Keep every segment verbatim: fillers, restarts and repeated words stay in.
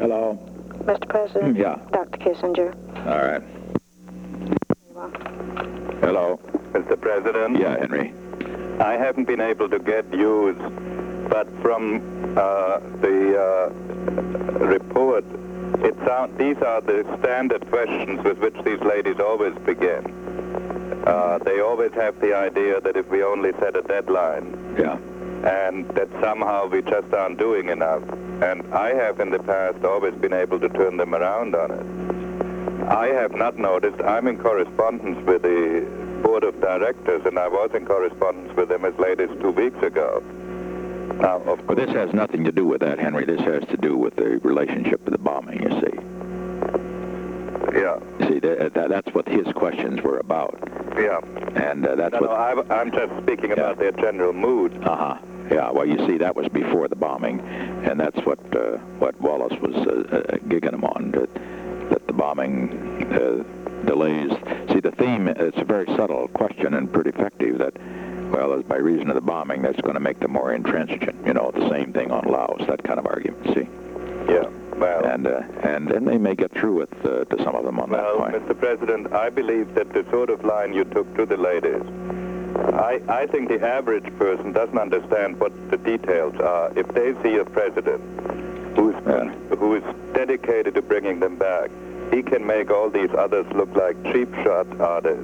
Hello? Mister President? Yeah. Doctor Kissinger. All right. Hello? Mister President? Yeah, Henry. I haven't been able to get news, but from uh, the uh, report, it sound, these are the standard questions with which these ladies always begin. Uh, they always have the idea that if we only set a deadline, Yeah. and that somehow we just aren't doing enough. And I have in the past always been able to turn them around on it. I have not noticed. I'm in correspondence with the board of directors, and I was in correspondence with them as late as two weeks ago. Now, of But this has nothing to do with that, Henry. This has to do with the relationship of the bombing, you see. Yeah. You see, that, that, that's what his questions were about. Yeah. And uh, that's No, what... no, I'm, I'm just speaking about Yeah. their general mood. Uh-huh. Yeah, well, you see, that was before the bombing, and that's what uh, what Wallace was uh, uh, gigging him on, that, that the bombing uh, delays. See, the theme, it's a very subtle question and pretty effective, that, well, by reason of the bombing, that's going to make them more intransigent. You know, the same thing on Laos, that kind of argument, see? Yeah. Well, And uh, and then they may get through with uh, to some of them on well, that point. Mister President, I believe that the sort of line you took to the ladies, I, I think the average person doesn't understand what the details are. If they see a president who's, Yeah. who is dedicated to bringing them back, he can make all these others look like cheap shot artists.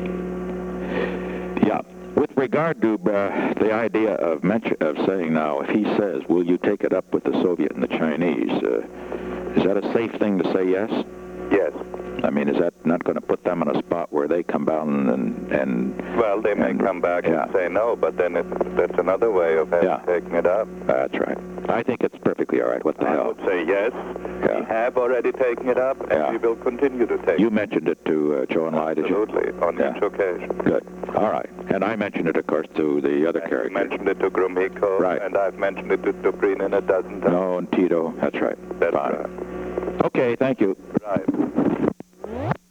Yeah. With regard to uh, the idea of mention, of saying now, if he says, will you take it up with the Soviet and the Chinese, uh, is that a safe thing to say yes? Yes. I mean, is that not going to put them in a spot where they come down and... and Well, they may and, come back yeah. and say no, but then it, that's another way of having, Yeah. taking it up. That's right. I think it's perfectly all right. What the I hell? would say yes. Yeah. We have already taken it up, and Yeah. we will continue to take You it. mentioned it to uh, Joe and Lai, did you? Absolutely, on Yeah. each occasion. Good. All right. And I mentioned it, of course, to the other And you characters. mentioned it to Gromyko, Right. and I've mentioned it to Dobrynin a dozen times. No, and Tito. That's right. That's Fine. right. Okay, thank you. Right.